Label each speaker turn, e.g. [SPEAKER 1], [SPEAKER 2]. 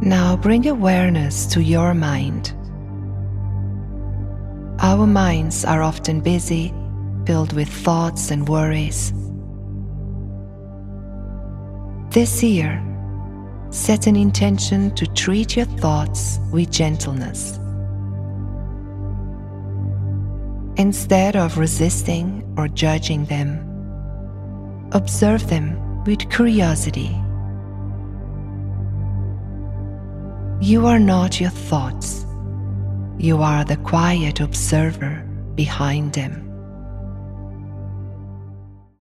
[SPEAKER 1] Now bring awareness to your mind. Our minds are often busy, filled with thoughts and worries. This year, set an intention to treat your thoughts with gentleness. Instead of resisting or judging them, observe them with curiosity. You are not your thoughts. You are the quiet observer behind them.